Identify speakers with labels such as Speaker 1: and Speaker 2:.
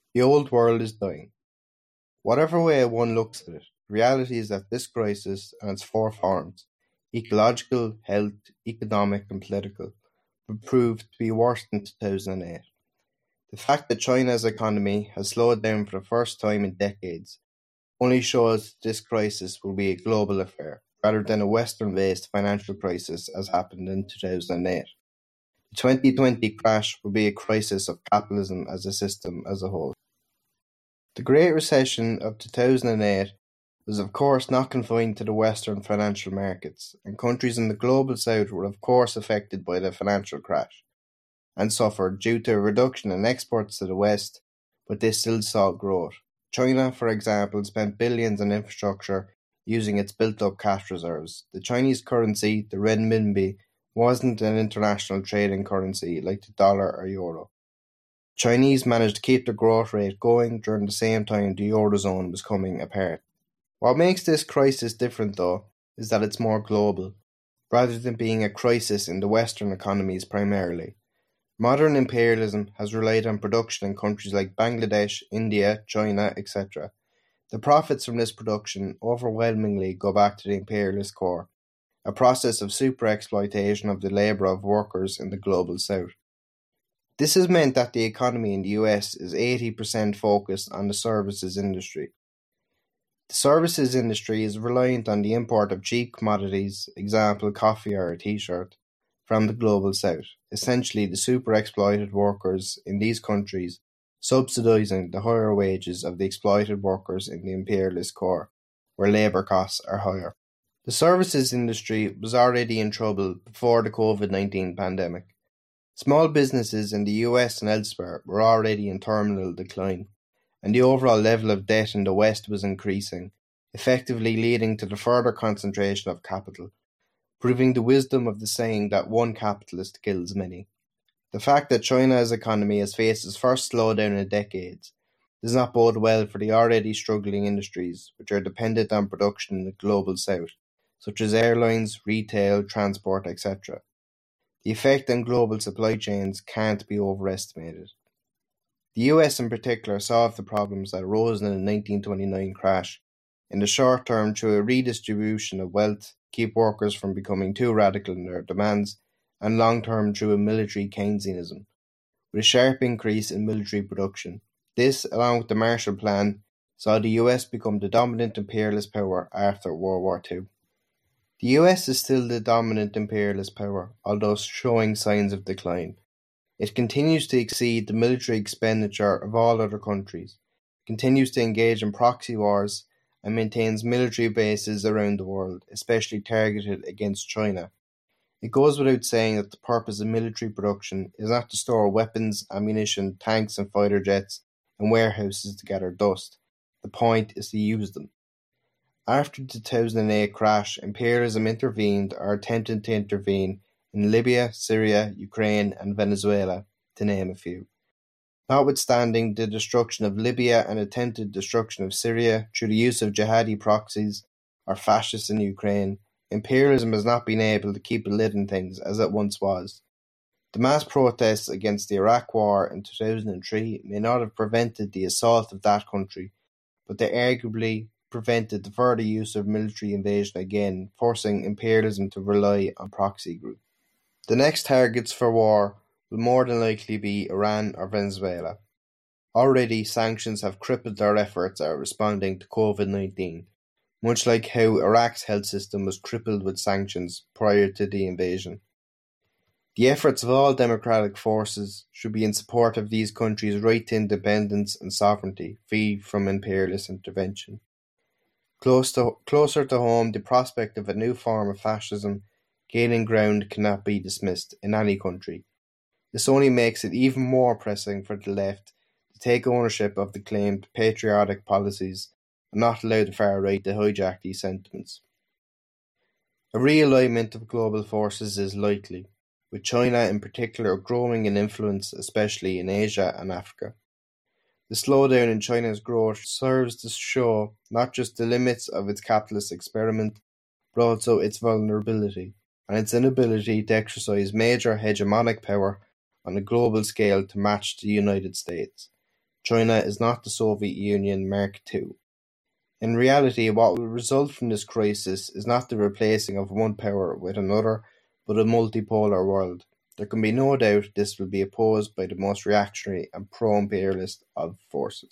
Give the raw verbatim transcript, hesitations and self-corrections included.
Speaker 1: The old world is dying. Whatever way one looks at it, the reality is that this crisis and its four forms, ecological, health, economic and political, will prove to be worse than two thousand eight. The fact that China's economy has slowed down for the first time in decades only shows this crisis will be a global affair, rather than a Western-based financial crisis as happened in two thousand eight. The twenty twenty crash will be a crisis of capitalism as a system as a whole. The Great Recession of two thousand eight was of course not confined to the Western financial markets, and countries in the global south were of course affected by the financial crash, and suffered due to a reduction in exports to the West, but they still saw growth. China, for example, spent billions on infrastructure using its built-up cash reserves. The Chinese currency, the renminbi, wasn't an international trading currency like the dollar or euro. Chinese managed to keep the growth rate going during the same time the Eurozone was coming apart. What makes this crisis different, though, is that it's more global, rather than being a crisis in the Western economies primarily. Modern imperialism has relied on production in countries like Bangladesh, India, China, et cetera. The profits from this production overwhelmingly go back to the imperialist core, a process of super-exploitation of the labour of workers in the global south. This has meant that the economy in the U S is eighty percent focused on the services industry. The services industry is reliant on the import of cheap commodities, example coffee or a t-shirt, from the global south, essentially the super-exploited workers in these countries subsidising the higher wages of the exploited workers in the imperialist core, where labour costs are higher. The services industry was already in trouble before the COVID nineteen pandemic. Small businesses in the U S and elsewhere were already in terminal decline, and the overall level of debt in the West was increasing, effectively leading to the further concentration of capital, proving the wisdom of the saying that one capitalist kills many. The fact that China's economy has faced its first slowdown in decades does not bode well for the already struggling industries which are dependent on production in the global south, such as airlines, retail, transport, et cetera. The effect on global supply chains can't be overestimated. The U S in particular solved the problems that arose in the nineteen twenty-nine crash in the short term through a redistribution of wealth, keep workers from becoming too radical in their demands, and long term through a military Keynesianism, with a sharp increase in military production. This, along with the Marshall Plan, saw the U S become the dominant imperialist power after World War Two. The U S is still the dominant imperialist power, although showing signs of decline. It continues to exceed the military expenditure of all other countries, continues to engage in proxy wars, and maintains military bases around the world, especially targeted against China. It goes without saying that the purpose of military production is not to store weapons, ammunition, tanks and fighter jets in warehouses to gather dust. The point is to use them. After the two thousand eight crash, imperialism intervened or attempted to intervene in Libya, Syria, Ukraine and Venezuela, to name a few. Notwithstanding the destruction of Libya and attempted destruction of Syria through the use of jihadi proxies or fascists in Ukraine, imperialism has not been able to keep a lid on things as it once was. The mass protests against the Iraq War in two thousand three may not have prevented the assault of that country, but they arguably prevented the further use of military invasion again, forcing imperialism to rely on proxy groups. The next targets for war will more than likely be Iran or Venezuela. Already, sanctions have crippled their efforts at responding to COVID nineteen, much like how Iraq's health system was crippled with sanctions prior to the invasion. The efforts of all democratic forces should be in support of these countries' right to independence and sovereignty, free from imperialist intervention. Close to, closer to home, the prospect of a new form of fascism gaining ground cannot be dismissed in any country. This only makes it even more pressing for the left to take ownership of the claimed patriotic policies and not allow the far right to hijack these sentiments. A realignment of global forces is likely, with China in particular growing in influence, especially in Asia and Africa. The slowdown in China's growth serves to show not just the limits of its capitalist experiment, but also its vulnerability and its inability to exercise major hegemonic power on a global scale to match the United States. China is not the Soviet Union Mark two. In reality, what will result from this crisis is not the replacing of one power with another, but a multipolar world. There can be no doubt this will be opposed by the most reactionary and pro-imperialist of forces.